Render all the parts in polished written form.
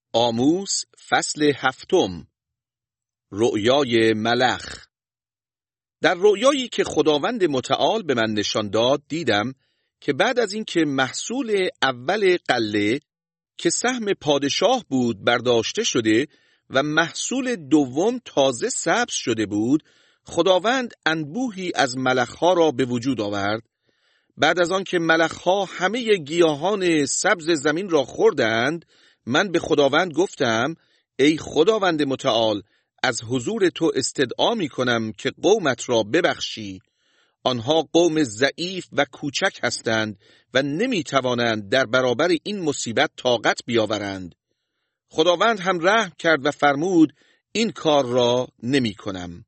آموس فصل 7. رؤیای ملخ. در رؤیایی که خداوند متعال به من نشان داد دیدم که بعد از اینکه محصول اول غله که سهم پادشاه بود برداشته شده و محصول دوم تازه سبز شده بود، خداوند انبوهی از ملخها را به وجود آورد. بعد از آن که ملخها همه گیاهان سبز زمین را خوردند، من به خداوند گفتم: ای خداوند متعال، از حضور تو استدعا می کنم که قومت را ببخشی. آنها قوم ضعیف و کوچک هستند و نمی توانند در برابر این مصیبت طاقت بیاورند. خداوند هم رحم کرد و فرمود: این کار را نمی کنم.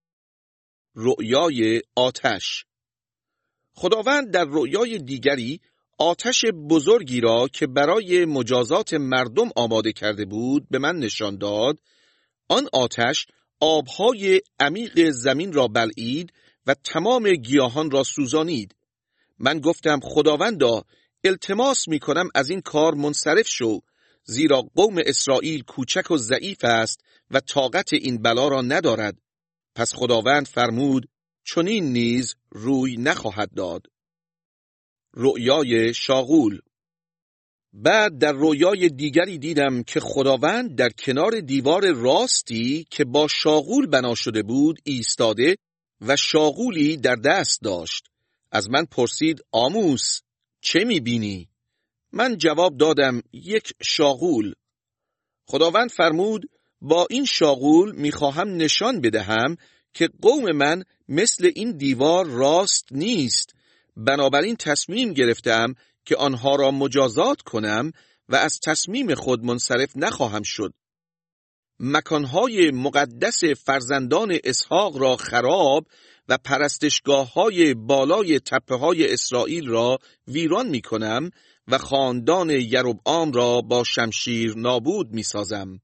رؤیای آتش. خداوند در رؤیای دیگری آتش بزرگی را که برای مجازات مردم آماده کرده بود به من نشان داد. آن آتش آبهای عمیق زمین را بلعید و تمام گیاهان را سوزانید. من گفتم: خداوندا، التماس می کنم از این کار منصرف شو، زیرا قوم اسرائیل کوچک و ضعیف است و طاقت این بلا را ندارد. پس خداوند فرمود: چنین نیز روی نخواهد داد. رؤیای شاغول. بعد در رؤیای دیگری دیدم که خداوند در کنار دیوار راستی که با شاغول بنا شده بود ایستاده و شاغولی در دست داشت. از من پرسید: آموس، چه می‌بینی؟ من جواب دادم: یک شاغول. خداوند فرمود: با این شاغول می‌خواهم نشان بدهم که قوم من مثل این دیوار راست نیست. بنابراین تصمیم گرفتم که آنها را مجازات کنم و از تصمیم خود منصرف نخواهم شد. مکانهای مقدس فرزندان اسحاق را خراب و پرستشگاه‌های بالای تپه‌های اسرائیل را ویران می کنم و خاندان یربعام را با شمشیر نابود می سازم.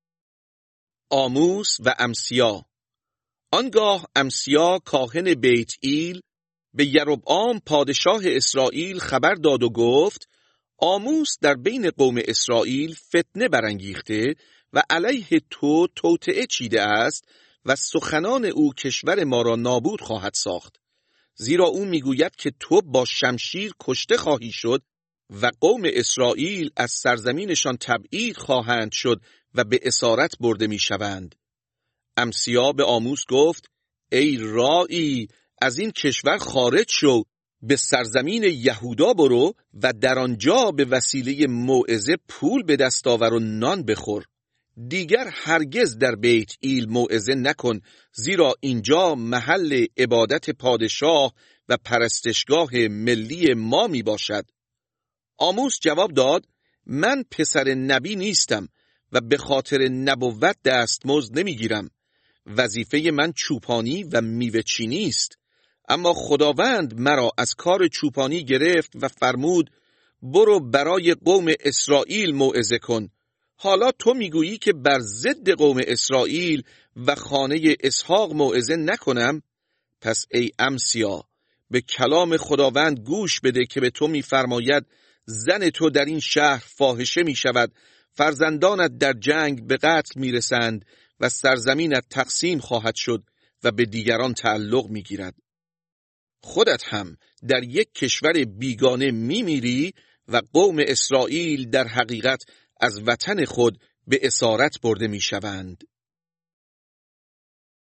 آموس و امسیا. آنگاه امسیا کاهن بیت ایل به یربعام پادشاه اسرائیل خبر داد و گفت: آموس در بین قوم اسرائیل فتنه برانگیخته و علیه تو توطئه چیده است و سخنان او کشور ما را نابود خواهد ساخت. زیرا او میگوید که تو با شمشیر کشته خواهی شد و قوم اسرائیل از سرزمینشان تبعید خواهند شد و به اسارت برده میشوند. امسیا به آموس گفت: ای راعی، از این کشور خارج شو، به سرزمین یهودا برو و در آنجا به وسیله موعظه پول به دست آور و نان بخور. دیگر هرگز در بیت ایل موعظه نکن، زیرا اینجا محل عبادت پادشاه و پرستشگاه ملی ما می باشد. آموس جواب داد: من پسر نبی نیستم و به خاطر نبوت دستمزد نمیگیرم. وظیفه من چوپانی و میوه چینی است. اما خداوند مرا از کار چوپانی گرفت و فرمود: برو برای قوم اسرائیل موعظه کن. حالا تو میگویی که بر ضد قوم اسرائیل و خانه اسحاق موعظه نکنم؟ پس ای امسیا، به کلام خداوند گوش بده که به تو میفرماید: زن تو در این شهر فاحشه میشود، فرزندانت در جنگ به قتل میرسند و سرزمینت تقسیم خواهد شد و به دیگران تعلق میگیرد. خودت هم در یک کشور بیگانه میمیری و قوم اسرائیل در حقیقت از وطن خود به اسارت برده میشوند.